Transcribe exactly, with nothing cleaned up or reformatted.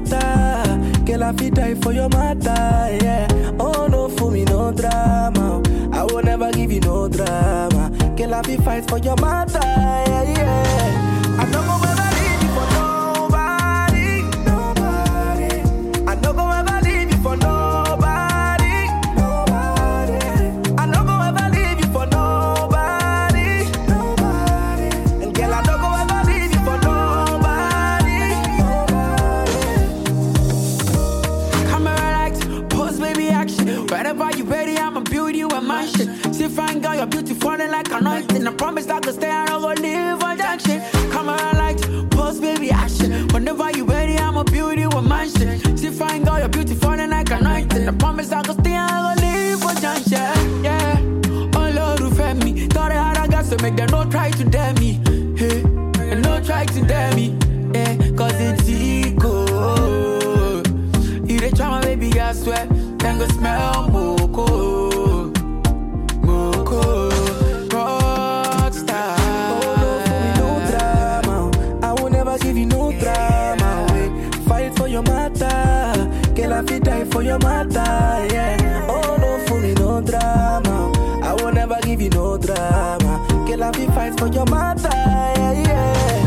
matter. Girl, I fit die for your matter, yeah. Oh, no, for me, no drama. I will never give you no drama. Girl, I fit fight for your matter, yeah, yeah. I don't go ever leave you for nobody, nobody. I don't go ever leave you for nobody, nobody. I don't go ever leave you for nobody, nobody. And girl, I don't go ever leave you for nobody, nobody. Camera lights, pose baby action. Wherever you ready, I'ma build you a mansion. See fine girl, you're beautiful and like anointing. I promise I could stay, I don't go live on junction. Camera lights, pose baby action. Whenever you ready, I'ma build you a mansion. See fine girl, you're beautiful and like anointing. I promise I could stay, I don't go live on junction. Yeah, oh Lord, who fed me. Thought I had a gas to make them no try to dare me. Hey, and no try to dare me. Yeah, cause it's ego. You dey try my baby, I swear. Then go smell moko, moko, rockstar. Oh, no, for me, no drama. I will never give you no drama. Wait, fight for your matter. Girl, I fit die for your matter, yeah. Oh, no, for me, no drama. I will never give you no drama. Girl, I fit fight for your matter, yeah, yeah.